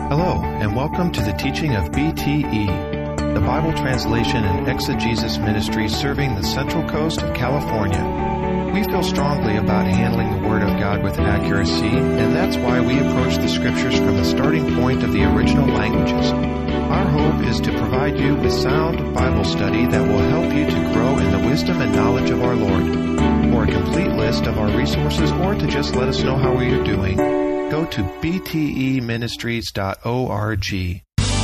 Hello, and welcome to the teaching of BTE, the Bible Translation and Exegesis Ministry serving the Central Coast of California. We feel strongly about handling the Word of God with accuracy, and that's why we approach the Scriptures from the starting point of the original languages. Our hope is to provide you with sound Bible study that will help you to grow in the wisdom and knowledge of our Lord. For a complete list of our resources or to just let us know how we are doing, go to bteministries.org.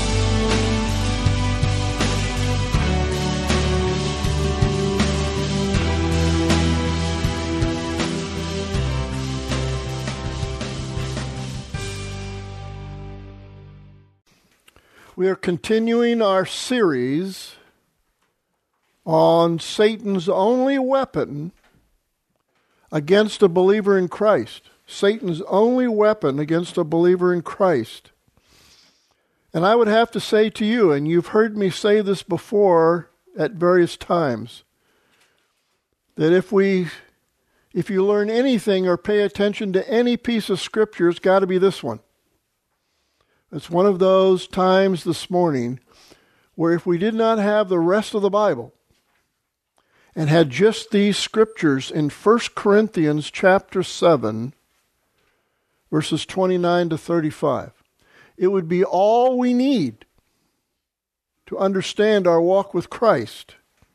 We are continuing our series on Satan's only weapon against a believer in Christ. Satan's only weapon against a believer in Christ. And I would have to say to you, and you've heard me say this before at various times, that if you learn anything or pay attention to any piece of Scripture, it's got to be this one. It's one of those times this morning where if we did not have the rest of the Bible and had just these Scriptures in 1 Corinthians chapter 7, verses 29 to 35. It would be all we need to understand our walk with Christ.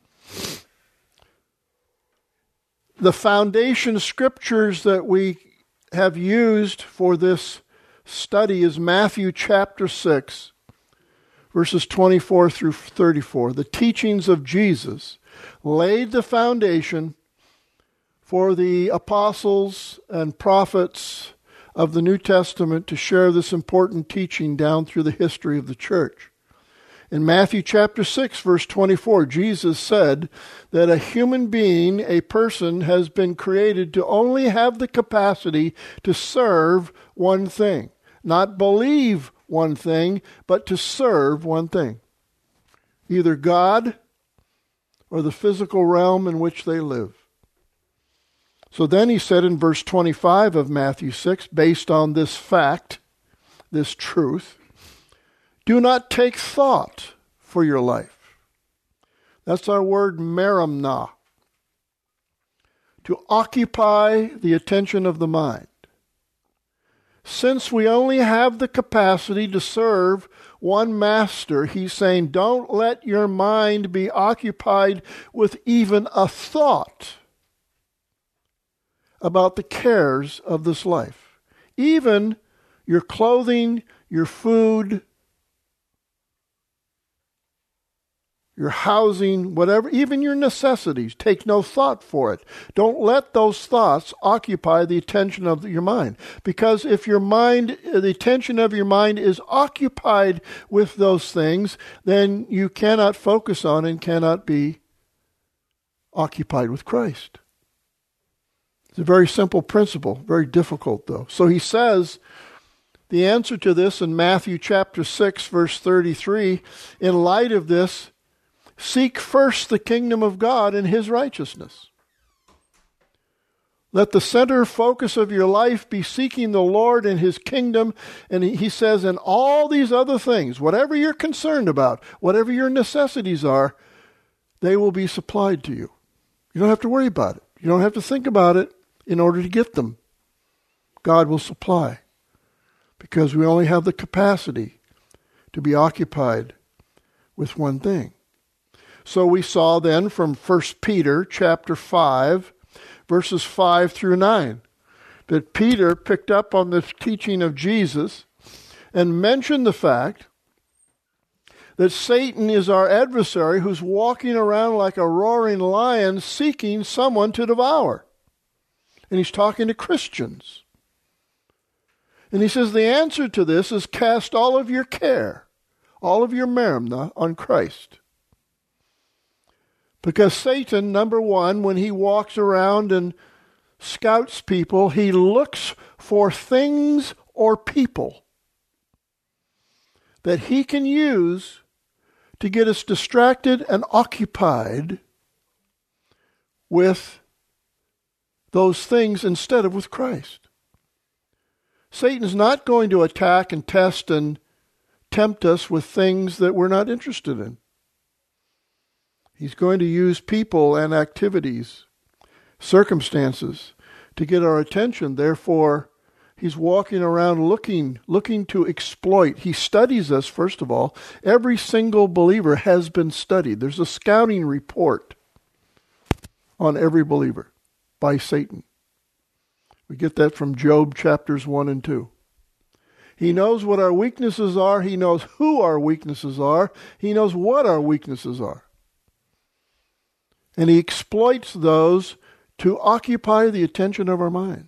The foundation scriptures that we have used for this study is Matthew chapter 6, verses 24 through 34. The teachings of Jesus laid the foundation for the apostles and prophets of the New Testament to share this important teaching down through the history of the church. In Matthew chapter 6, verse 24, Jesus said that a human being, a person, has been created to only have the capacity to serve one thing. Not believe one thing, but to serve one thing. Either God or the physical realm in which they live. So then he said in verse 25 of Matthew 6, based on this fact, this truth, do not take thought for your life. That's our word merimna, to occupy the attention of the mind. Since we only have the capacity to serve one master, he's saying, don't let your mind be occupied with even a thought about the cares of this life. Even your clothing, your food, your housing, whatever, even your necessities. Take no thought for it. Don't let those thoughts occupy the attention of your mind. Because if your mind, the attention of your mind is occupied with those things, then you cannot focus on and cannot be occupied with Christ. It's a very simple principle, very difficult though. So he says the answer to this in Matthew chapter 6, verse 33, in light of this, seek first the kingdom of God and his righteousness. Let the center focus of your life be seeking the Lord and his kingdom. And he says, and all these other things, whatever you're concerned about, whatever your necessities are, they will be supplied to you. You don't have to worry about it. You don't have to think about it in order to get them. God will supply. Because we only have the capacity to be occupied with one thing. So we saw then from 1 Peter chapter 5, verses 5 through 9, that Peter picked up on this teaching of Jesus and mentioned the fact that Satan is our adversary who's walking around like a roaring lion seeking someone to devour. And he's talking to Christians. And he says the answer to this is cast all of your care, all of your merimna on Christ. Because Satan, number one, when he walks around and scouts people, he looks for things or people that he can use to get us distracted and occupied with those things instead of with Christ. Satan's not going to attack and test and tempt us with things that we're not interested in. He's going to use people and activities, circumstances, to get our attention. Therefore, he's walking around looking to exploit. He studies us, first of all. Every single believer has been studied. There's a scouting report on every believer by Satan. We get that from Job chapters 1 and 2. He knows what our weaknesses are. He knows who our weaknesses are. He knows what our weaknesses are. And he exploits those to occupy the attention of our minds.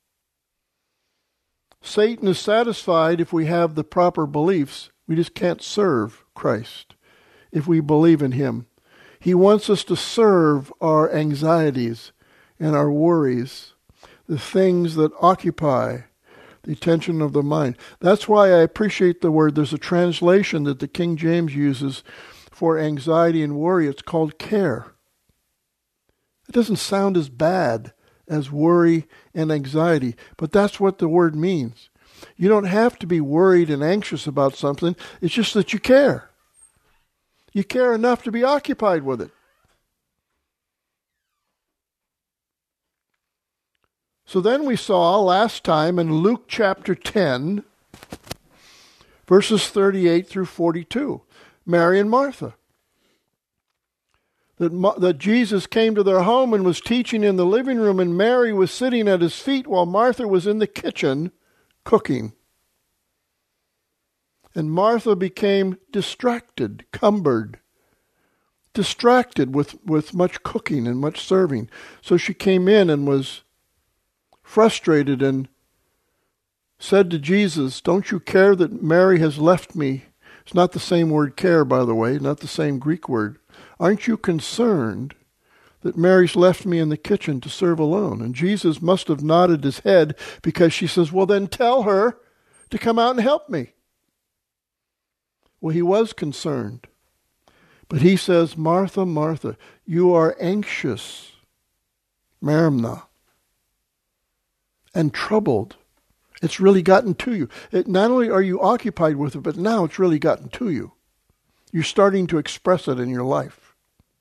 Satan is satisfied if we have the proper beliefs. We just can't serve Christ if we believe in him. He wants us to serve our anxieties and our worries, the things that occupy the attention of the mind. That's why I appreciate the word. There's a translation that the King James uses for anxiety and worry. It's called care. It doesn't sound as bad as worry and anxiety, but that's what the word means. You don't have to be worried and anxious about something. It's just that you care. You care enough to be occupied with it. So then we saw last time in Luke chapter 10, verses 38 through 42, Mary and Martha. That Jesus came to their home and was teaching in the living room, and Mary was sitting at his feet while Martha was in the kitchen cooking. And Martha became distracted, cumbered, distracted with much cooking and much serving. So she came in and was frustrated and said to Jesus, "Don't you care that Mary has left me?" It's not the same word care, by the way, not the same Greek word. "Aren't you concerned that Mary's left me in the kitchen to serve alone?" And Jesus must have nodded his head, because she says, "Well, then tell her to come out and help me." Well, he was concerned. But he says, "Martha, Martha, you are anxious, Marimna, and troubled." It's really gotten to you. Not only are you occupied with it, but now it's really gotten to you. You're starting to express it in your life.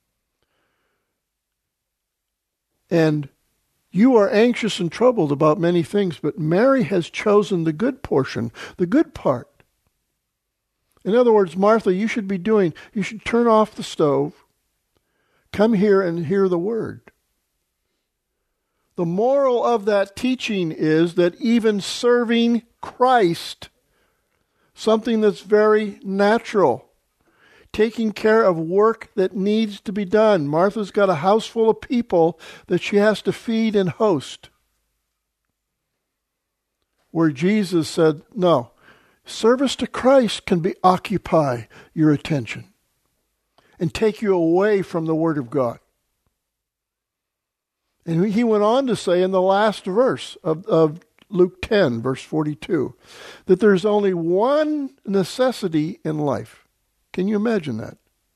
And you are anxious and troubled about many things, but Mary has chosen the good portion, the good part. In other words, Martha, you should turn off the stove, come here and hear the word. The moral of that teaching is that even serving Christ, something that's very natural, taking care of work that needs to be done. Martha's got a house full of people that she has to feed and host. Where Jesus said, no, service to Christ can occupy your attention and take you away from the Word of God. And he went on to say in the last verse of Luke 10, verse 42, that there's only one necessity in life. Can you imagine that?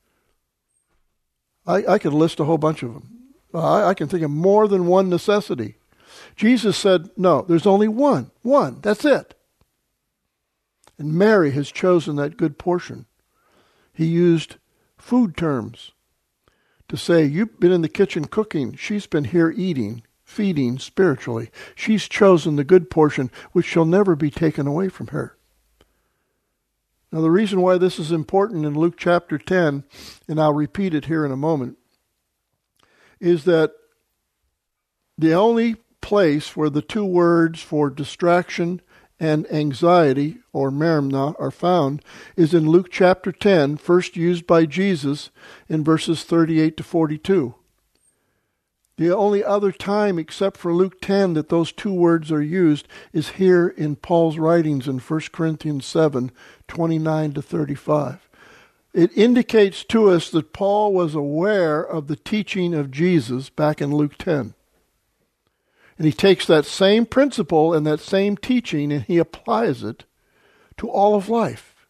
I could list a whole bunch of them. I can think of more than one necessity. Jesus said, no, there's only one. One, that's it. And Mary has chosen that good portion. He used food terms to say, you've been in the kitchen cooking. She's been here eating, feeding spiritually. She's chosen the good portion, which shall never be taken away from her. Now, the reason why this is important in Luke chapter 10, and I'll repeat it here in a moment, is that the only place where the two words for distraction and anxiety, or merimna, are found is in Luke chapter 10, first used by Jesus in verses 38 to 42. The only other time except for Luke 10 that those two words are used is here in Paul's writings in 1 Corinthians 7, 29 to 35. It indicates to us that Paul was aware of the teaching of Jesus back in Luke 10. And he takes that same principle and that same teaching and he applies it to all of life.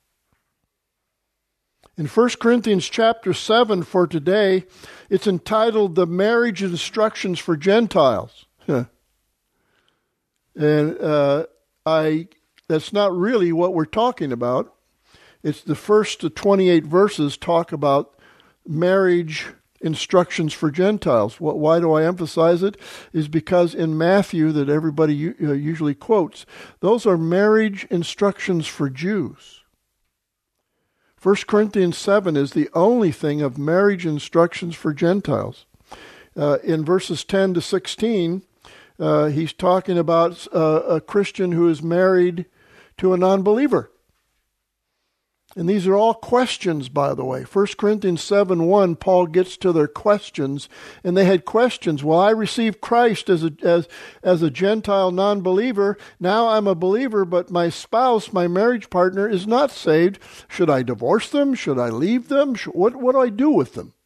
In 1 Corinthians chapter 7 for today, it's entitled The Marriage Instructions for Gentiles. And that's not really what we're talking about. It's the first 28 verses talk about marriage instructions for Gentiles. Why do I emphasize it? Is because in Matthew, that everybody usually quotes, those are marriage instructions for Jews. 1 Corinthians 7 is the only thing of marriage instructions for Gentiles. In verses 10 to 16, he's talking about a Christian who is married to a non-believer. And these are all questions, by the way. 1 Corinthians 7:1, Paul gets to their questions, and they had questions. Well, I received Christ as a Gentile non-believer. Now I'm a believer, but my spouse, my marriage partner, is not saved. Should I divorce them? Should I leave them? What do I do with them?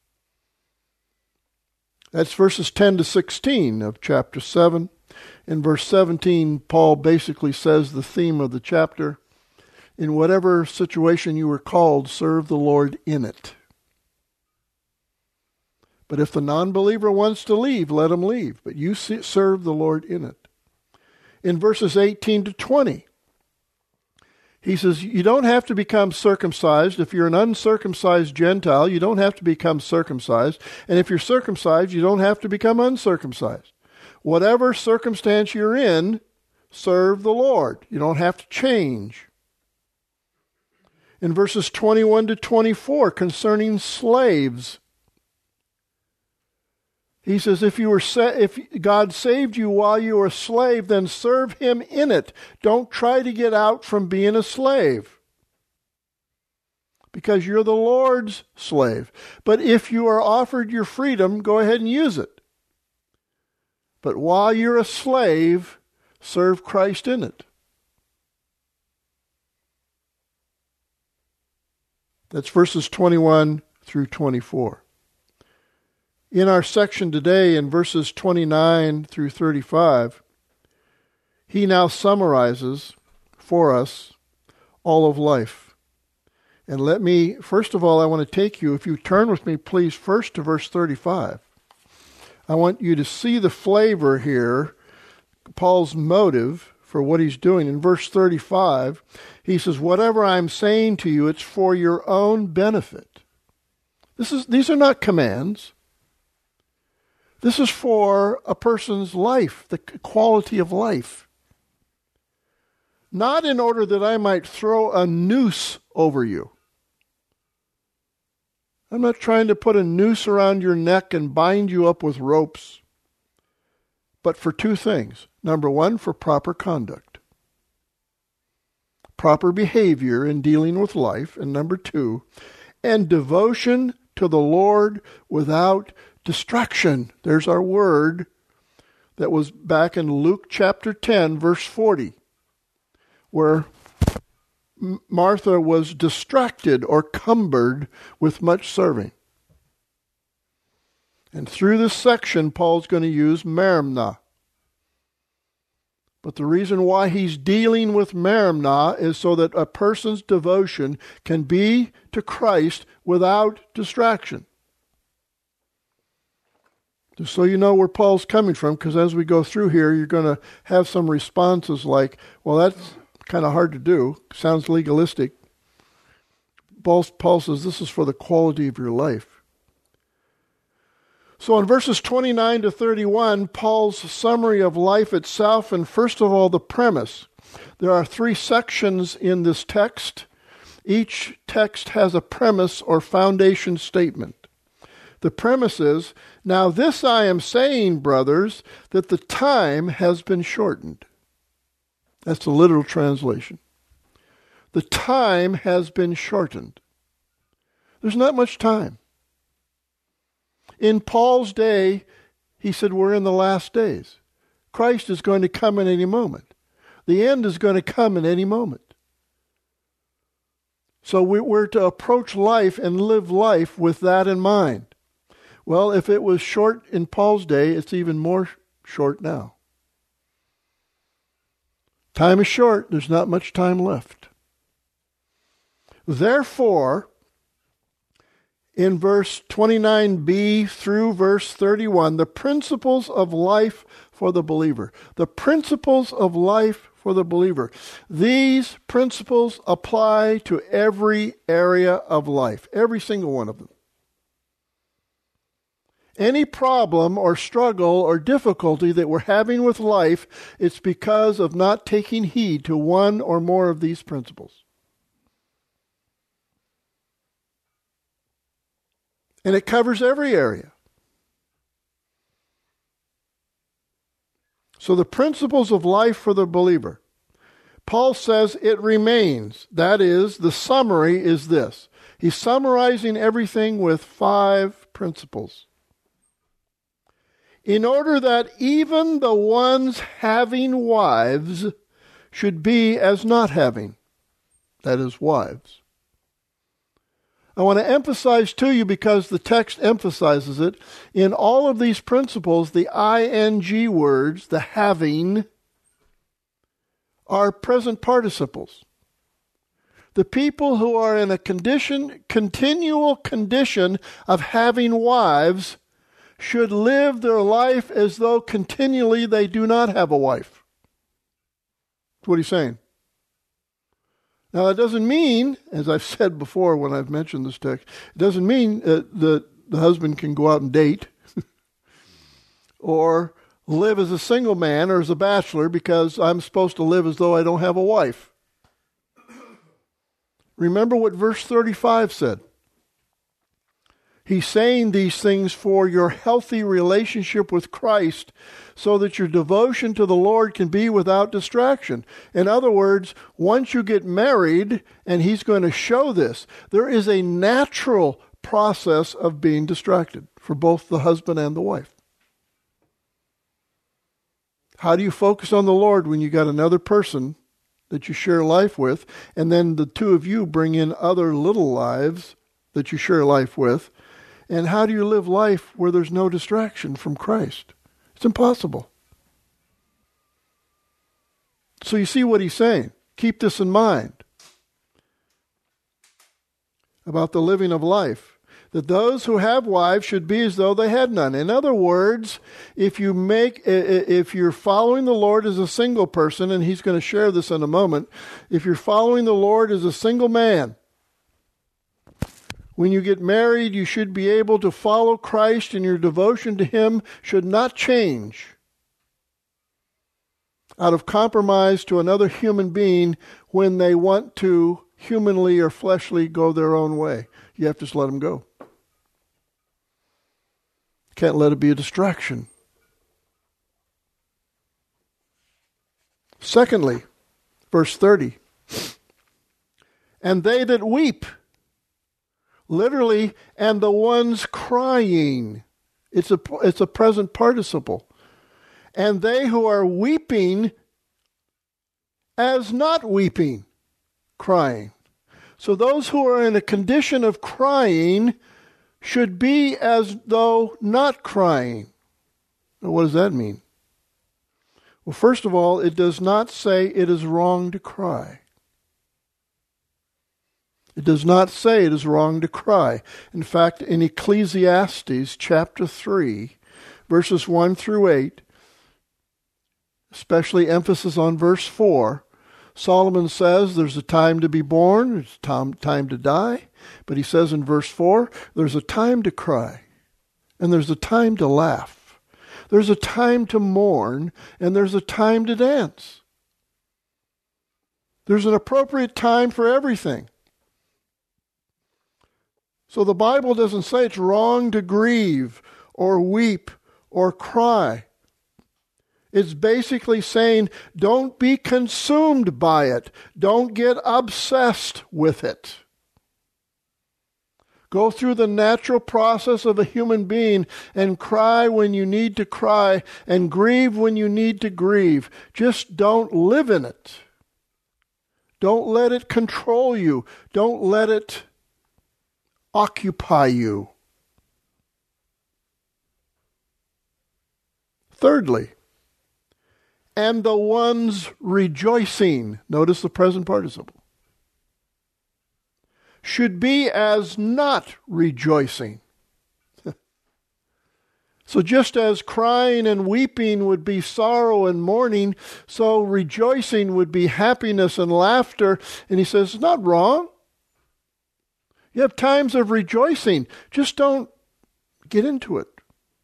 That's verses 10 to 16 of chapter 7. In verse 17, Paul basically says the theme of the chapter: in whatever situation you were called, serve the Lord in it. But if the non-believer wants to leave, let him leave. But you serve the Lord in it. In verses 18 to 20, he says, you don't have to become circumcised. If you're an uncircumcised Gentile, you don't have to become circumcised. And if you're circumcised, you don't have to become uncircumcised. Whatever circumstance you're in, serve the Lord. You don't have to change. In verses 21 to 24, concerning slaves, he says, if God saved you while you were a slave, then serve him in it. Don't try to get out from being a slave, because you're the Lord's slave. But if you are offered your freedom, go ahead and use it. But while you're a slave, serve Christ in it. That's verses 21 through 24. In our section today, in verses 29 through 35, he now summarizes for us all of life. And let me, first of all, I want to take you, if you turn with me, please, first to verse 35. I want you to see the flavor here, Paul's motive for what he's doing. In verse 35, he says, whatever I'm saying to you, it's for your own benefit. These are not commands. This is for a person's life, the quality of life. Not in order that I might throw a noose over you. I'm not trying to put a noose around your neck and bind you up with ropes. But for two things. Number one, for proper conduct. Proper behavior in dealing with life. And number two, and devotion to the Lord without distraction. There's our word that was back in Luke chapter 10, verse 40, where Martha was distracted or cumbered with much serving. And through this section, Paul's going to use merimna. But the reason why he's dealing with merimna is so that a person's devotion can be to Christ without distraction. Just so you know where Paul's coming from, because as we go through here, you're going to have some responses like, well, that's kind of hard to do. Sounds legalistic. Paul says this is for the quality of your life. So in verses 29 to 31, Paul's summary of life itself, and first of all, the premise. There are 3 sections in this text. Each text has a premise or foundation statement. The premise is, now this I am saying, brothers, that the time has been shortened. That's the literal translation. The time has been shortened. There's not much time. In Paul's day, he said, we're in the last days. Christ is going to come in any moment. The end is going to come in any moment. So we're to approach life and live life with that in mind. Well, if it was short in Paul's day, it's even more short now. Time is short. There's not much time left. Therefore, in verse 29b through verse 31, the principles of life for the believer. The principles of life for the believer. These principles apply to every area of life, every single one of them. Any problem or struggle or difficulty that we're having with life, it's because of not taking heed to one or more of these principles. And it covers every area. So the principles of life for the believer. Paul says it remains. That is, the summary is this. He's summarizing everything with 5 principles. In order that even the ones having wives should be as not having. That is, wives. I want to emphasize to you, because the text emphasizes it, in all of these principles, the ing words, the having, are present participles. The people who are in a continual condition of having wives should live their life as though continually they do not have a wife. That's what he's saying. Now, that doesn't mean, as I've said before when I've mentioned this text, it doesn't mean that the husband can go out and date or live as a single man or as a bachelor because I'm supposed to live as though I don't have a wife. Remember what verse 35 said. He's saying these things for your healthy relationship with Christ so that your devotion to the Lord can be without distraction. In other words, once you get married, and he's going to show this, there is a natural process of being distracted for both the husband and the wife. How do you focus on the Lord when you got another person that you share life with, and then the two of you bring in other little lives that you share life with? And how do you live life where there's no distraction from Christ? It's impossible. So you see what he's saying. Keep this in mind about the living of life. That those who have wives should be as though they had none. In other words, if you're following the Lord as a single person, and he's going to share this in a moment, if you're following the Lord as a single man, when you get married, you should be able to follow Christ, and your devotion to him should not change out of compromise to another human being when they want to humanly or fleshly go their own way. You have to just let them go. Can't let it be a distraction. Secondly, verse 30. And they that weep, literally, and the ones crying. It's a present participle. And they who are weeping as not weeping, crying. So those who are in a condition of crying should be as though not crying. Now, what does that mean? Well, first of all, it does not say it is wrong to cry. It does not say it is wrong to cry. In fact, in Ecclesiastes chapter 3, verses 1 through 8, especially emphasis on verse 4, Solomon says there's a time to be born, there's a time to die. But he says in verse 4, there's a time to cry, and there's a time to laugh. There's a time to mourn, and there's a time to dance. There's an appropriate time for everything. So the Bible doesn't say it's wrong to grieve or weep or cry. It's basically saying don't be consumed by it. Don't get obsessed with it. Go through the natural process of a human being and cry when you need to cry and grieve when you need to grieve. Just don't live in it. Don't let it control you. Don't let it occupy you. Thirdly, and the ones rejoicing, notice the present participle, should be as not rejoicing. So just as crying and weeping would be sorrow and mourning, so rejoicing would be happiness and laughter. And he says, it's not wrong. You have times of rejoicing. Just don't get into it.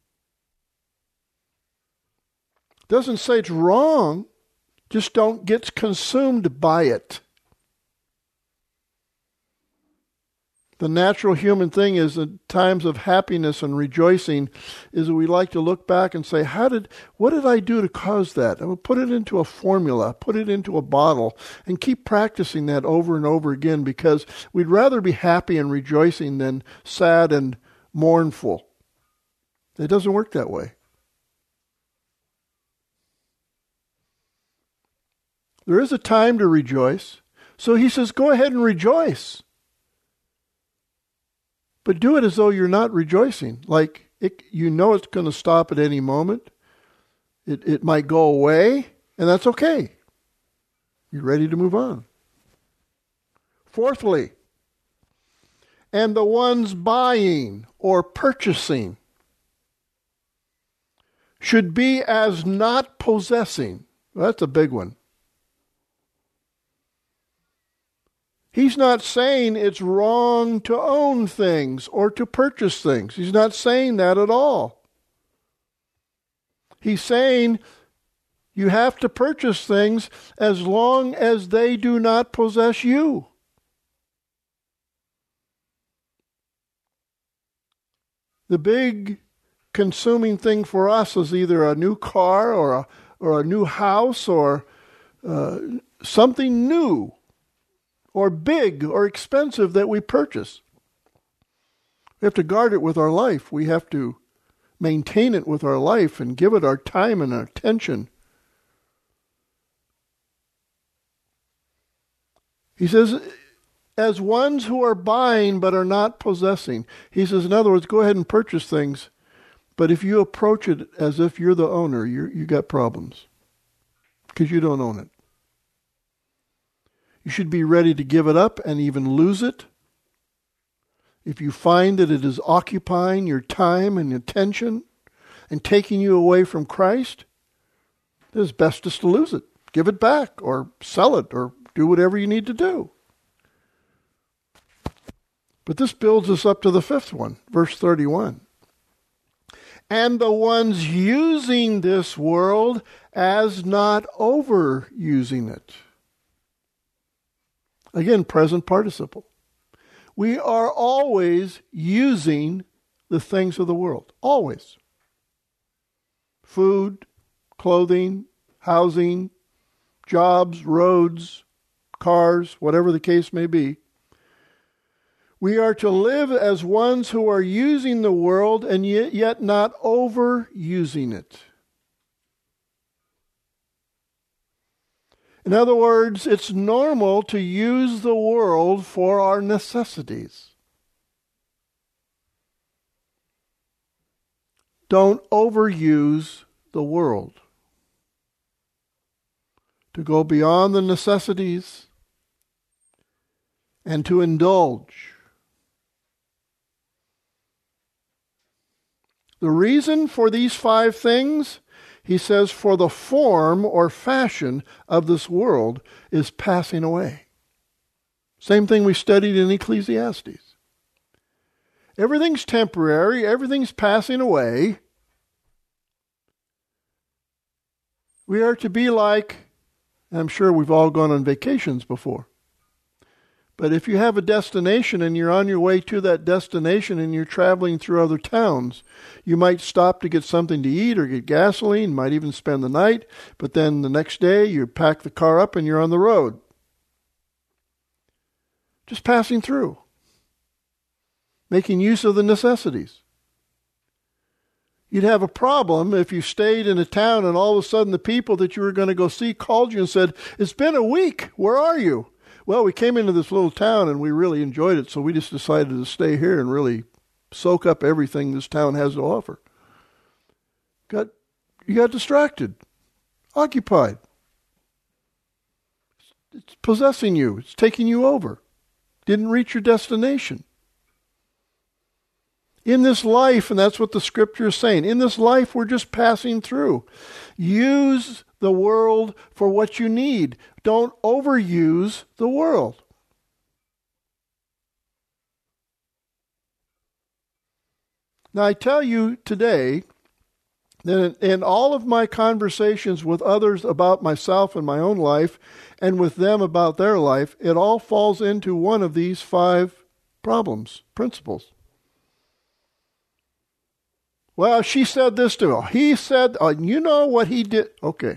Doesn't say it's wrong. Just don't get consumed by it. The natural human thing is at times of happiness and rejoicing is that we like to look back and say, what did I do to cause that? I will put it into a formula, put it into a bottle, and keep practicing that over and over again, because we'd rather be happy and rejoicing than sad and mournful. It doesn't work that way. There is a time to rejoice. So he says, go ahead and rejoice. But do it as though you're not rejoicing. Like you know it's going to stop at any moment. It might go away, and that's okay. You're ready to move on. Fourthly, and the ones buying or purchasing should be as not possessing. Well, that's a big one. He's not saying it's wrong to own things or to purchase things. He's not saying that at all. He's saying you have to purchase things as long as they do not possess you. The big consuming thing for us is either a new car or a new house or something new or big or expensive that we purchase. We have to guard it with our life. We have to maintain it with our life and give it our time and our attention. He says, as ones who are buying but are not possessing. He says, in other words, go ahead and purchase things, but if you approach it as if you're the owner, you got problems because you don't own it. You should be ready to give it up and even lose it. If you find that it is occupying your time and attention and taking you away from Christ, it is best just to lose it. Give it back or sell it or do whatever you need to do. But this builds us up to the fifth one, verse 31. And the ones using this world as not overusing it. Again, present participle. We are always using the things of the world. Always. Food, clothing, housing, jobs, roads, cars, whatever the case may be. We are to live as ones who are using the world and yet not overusing it. In other words, it's normal to use the world for our necessities. Don't overuse the world. To go beyond the necessities and to indulge. The reason for these 5 things, he says, for the form or fashion of this world is passing away. Same thing we studied in Ecclesiastes. Everything's temporary, everything's passing away. We are to be like, I'm sure we've all gone on vacations before. But if you have a destination and you're on your way to that destination and you're traveling through other towns, you might stop to get something to eat or get gasoline, might even spend the night, but then the next day you pack the car up and you're on the road. Just passing through. Making use of the necessities. You'd have a problem if you stayed in a town and all of a sudden the people that you were going to go see called you and said, "It's been a week, where are you?" Well, we came into this little town and we really enjoyed it, so we just decided to stay here and really soak up everything this town has to offer. You got distracted, occupied. It's possessing you. It's taking you over. Didn't reach your destination. In this life, and that's what the scripture is saying, in this life we're just passing through. Use the world for what you need. Don't overuse the world. Now I tell you today that in all of my conversations with others about myself and my own life, and with them about their life, it all falls into one of these 5 principles. Well, she said this to him. He said, you know what he did. Okay.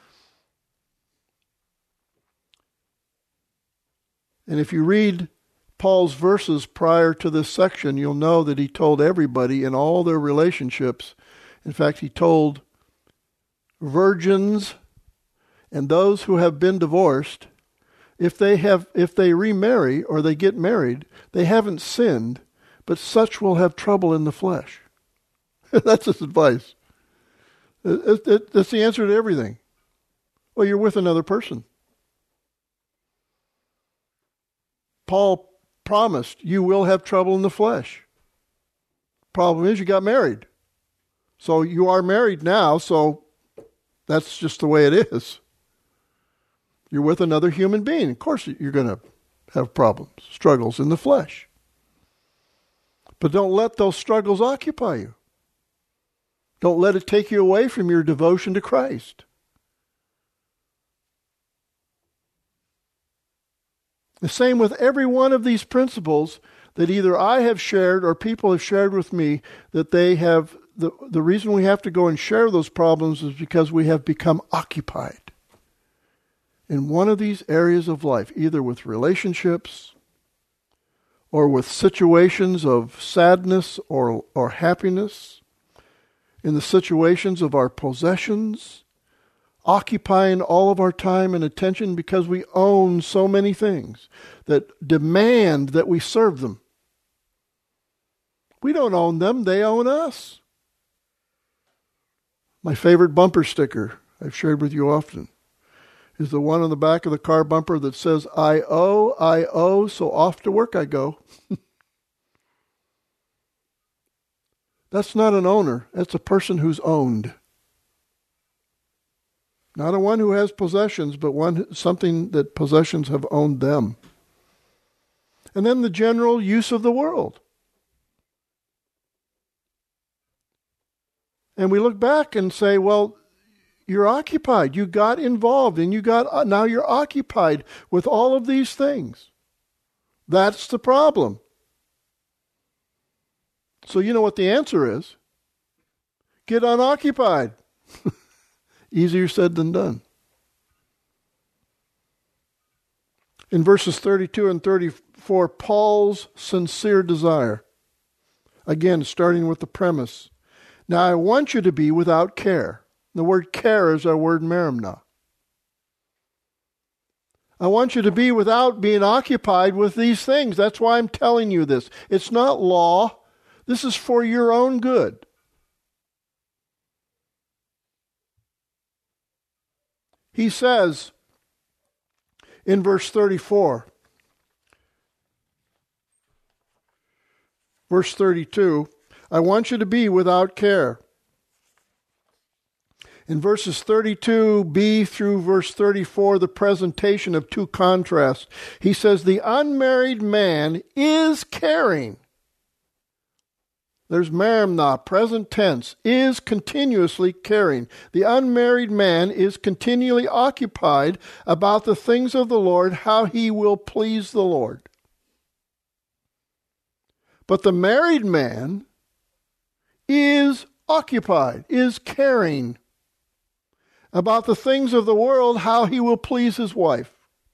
And if you read Paul's verses prior to this section, you'll know that he told everybody in all their relationships. In fact, he told virgins and those who have been divorced, if they remarry or they get married, they haven't sinned, but such will have trouble in the flesh. That's his advice. That's the answer to everything. Well, you're with another person. Paul promised you will have trouble in the flesh. Problem is you got married. So you are married now, so that's just the way it is. You're with another human being. Of course you're going to have problems, struggles in the flesh. But don't let those struggles occupy you. Don't let it take you away from your devotion to Christ. The same with every one of these principles that either I have shared or people have shared with me, that they have, the reason we have to go and share those problems is because we have become occupied in one of these areas of life, either with relationships or with situations of sadness or happiness, in the situations of our possessions, occupying all of our time and attention because we own so many things that demand that we serve them. We don't own them, they own us. My favorite bumper sticker, I've shared with you often, is the one on the back of the car bumper that says, I owe, so off to work I go. That's not an owner. That's a person who's owned. Not a one who has possessions, but something that possessions have owned them. And then the general use of the world. And we look back and say, well, you're occupied. You got involved and now you're occupied with all of these things. That's the problem. So you know what the answer is. Get unoccupied. Easier said than done. In verses 32 and 34, Paul's sincere desire. Again, starting with the premise. Now I want you to be without care. The word care is our word merimna. I want you to be without being occupied with these things. That's why I'm telling you this. It's not law. This is for your own good. He says in verse 34, verse 32, I want you to be without care. In verses 32b through verse 34, the presentation of 2 contrasts. He says, the unmarried man is caring. There's merimna, present tense, is continuously caring. The unmarried man is continually occupied about the things of the Lord, how he will please the Lord. But the married man is occupied, is caring about the things of the world, how he will please his wife.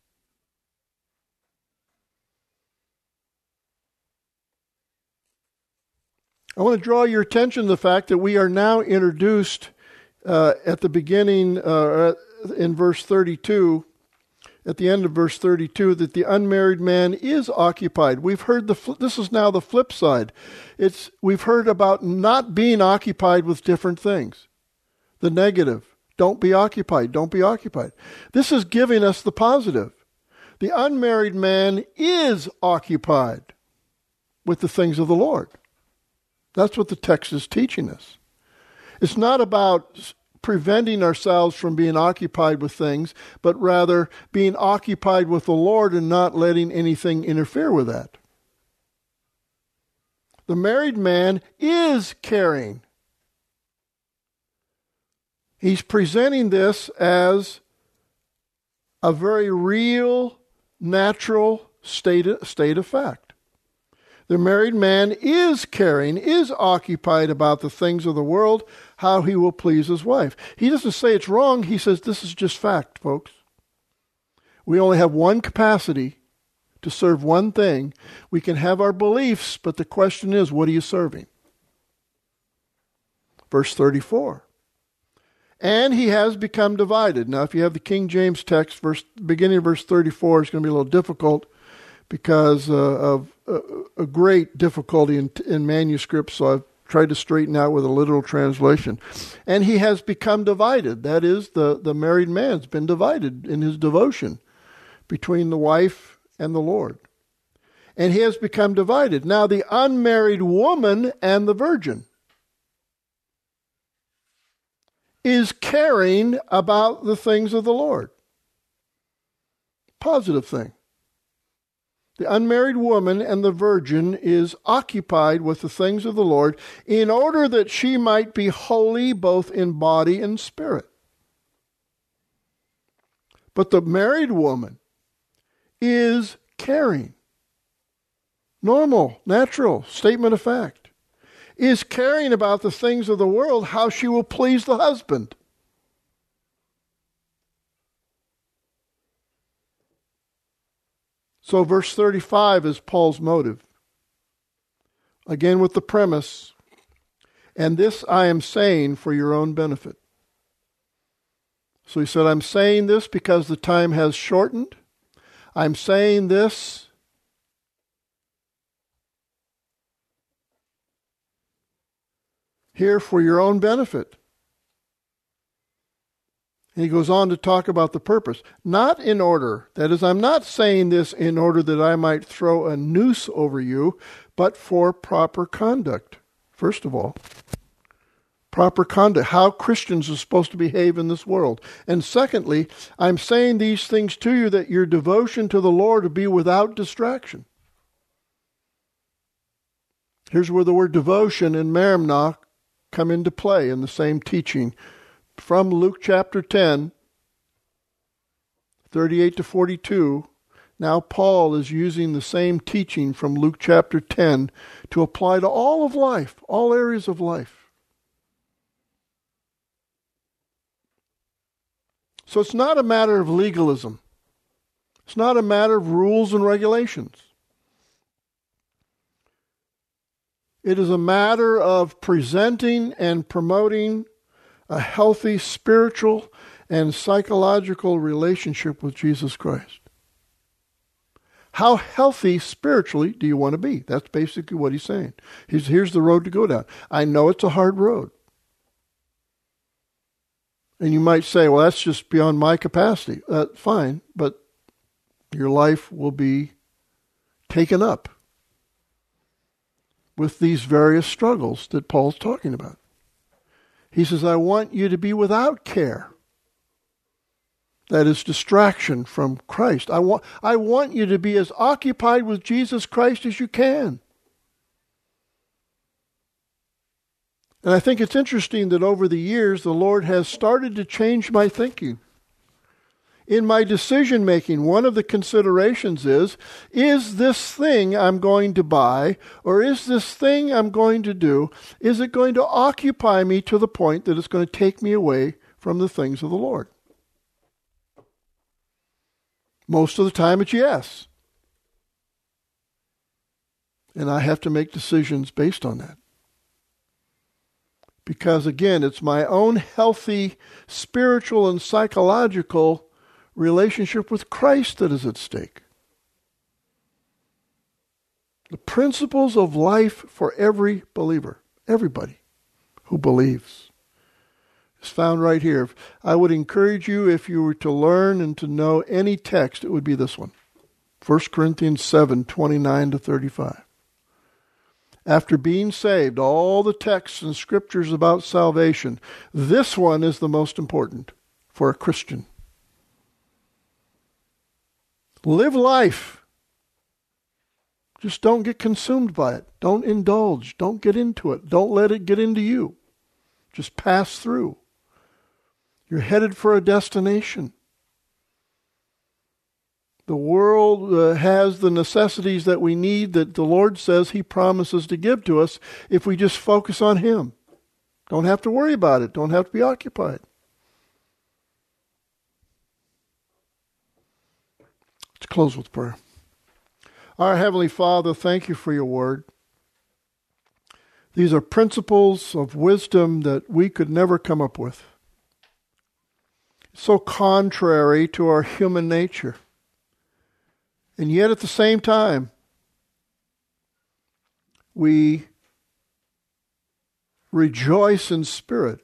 I want to draw your attention to the fact that we are now introduced at the beginning, in verse 32, at the end of verse 32, that the unmarried man is occupied. We've heard this is now the flip side. We've heard about not being occupied with different things. The negative. Don't be occupied. Don't be occupied. This is giving us the positive. The unmarried man is occupied with the things of the Lord. That's what the text is teaching us. It's not about preventing ourselves from being occupied with things, but rather being occupied with the Lord and not letting anything interfere with that. The married man is caring. He's presenting this as a very real, natural state of fact. The married man is caring, is occupied about the things of the world, how he will please his wife. He doesn't say it's wrong. He says this is just fact, folks. We only have one capacity to serve one thing. We can have our beliefs, but the question is, what are you serving? Verse 34. And he has become divided. Now, if you have the King James text, beginning of verse 34, it's going to be a little difficult because of a great difficulty in manuscripts, so I've tried to straighten out with a literal translation. And he has become divided. That is, the married man's been divided in his devotion between the wife and the Lord. And he has become divided. Now, the unmarried woman and the virgin is caring about the things of the Lord. Positive thing. The unmarried woman and the virgin is occupied with the things of the Lord in order that she might be holy both in body and spirit. But the married woman is caring. Normal, natural statement of fact. Is caring about the things of the world, how she will please the husband. So verse 35 is Paul's motive. Again with the premise, and this I am saying for your own benefit. So he said, I'm saying this because the time has shortened. I'm saying this here for your own benefit. And he goes on to talk about the purpose. Not in order, that is, I'm not saying this in order that I might throw a noose over you, but for proper conduct. First of all, proper conduct, how Christians are supposed to behave in this world. And secondly, I'm saying these things to you that your devotion to the Lord will be without distraction. Here's where the word devotion and merimna come into play in the same teaching. From Luke chapter 10, 38 to 42, now Paul is using the same teaching from Luke chapter 10 to apply to all of life, all areas of life. So it's not a matter of legalism. It's not a matter of rules and regulations. It is a matter of presenting and promoting a healthy spiritual and psychological relationship with Jesus Christ. How healthy spiritually do you want to be? That's basically what he's saying. Here's the road to go down. I know it's a hard road. And you might say, well, that's just beyond my capacity. Fine, but your life will be taken up with these various struggles that Paul's talking about. He says, I want you to be without care. That is distraction from Christ. I want you to be as occupied with Jesus Christ as you can. And I think it's interesting that over the years, the Lord has started to change my thinking. In my decision making, one of the considerations is this thing I'm going to buy, or is this thing I'm going to do, is it going to occupy me to the point that it's going to take me away from the things of the Lord? Most of the time it's yes. And I have to make decisions based on that. Because again, it's my own healthy spiritual and psychological relationship with Christ that is at stake. The principles of life for every believer, everybody who believes, is found right here. I would encourage you, if you were to learn and to know any text, it would be this one. 1 Corinthians 7, 29 to 35. after being saved, all the texts and scriptures about salvation, this one is the most important for a Christian. Live life. Just don't get consumed by it. Don't indulge. Don't get into it. Don't let it get into you. Just pass through. You're headed for a destination. The world has the necessities that we need that the Lord says He promises to give to us if we just focus on Him. Don't have to worry about it. Don't have to be occupied. Let's close with prayer. Our Heavenly Father, thank you for your word. These are principles of wisdom that we could never come up with. So contrary to our human nature. And yet at the same time, we rejoice in spirit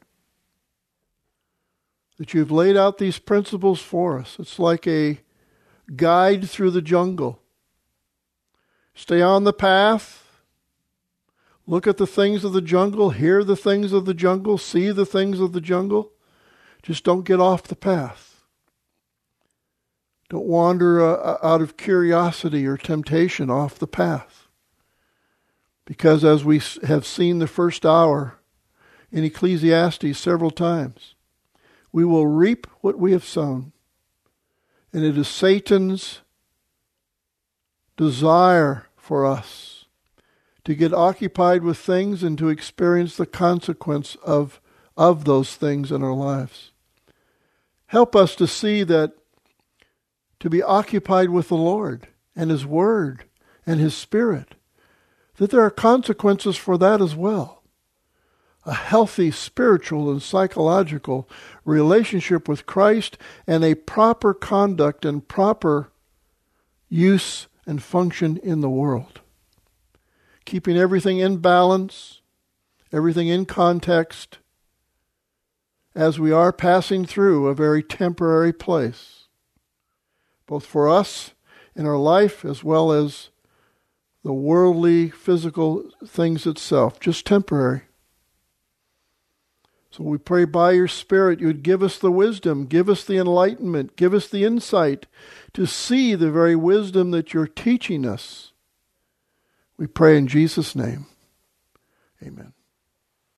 that you've laid out these principles for us. It's like a guide through the jungle. Stay on the path. Look at the things of the jungle. Hear the things of the jungle. See the things of the jungle. Just don't get off the path. Don't wander out of curiosity or temptation off the path. Because as we have seen the first hour in Ecclesiastes several times, we will reap what we have sown. And it is Satan's desire for us to get occupied with things and to experience the consequence of those things in our lives. Help us to see that to be occupied with the Lord and His Word and His Spirit, that there are consequences for that as well. A healthy spiritual and psychological relationship with Christ and a proper conduct and proper use and function in the world. Keeping everything in balance, everything in context, as we are passing through a very temporary place, both for us in our life as well as the worldly, physical things itself, just temporary. So we pray by your Spirit you would give us the wisdom, give us the enlightenment, give us the insight to see the very wisdom that you're teaching us. We pray in Jesus' name. Amen.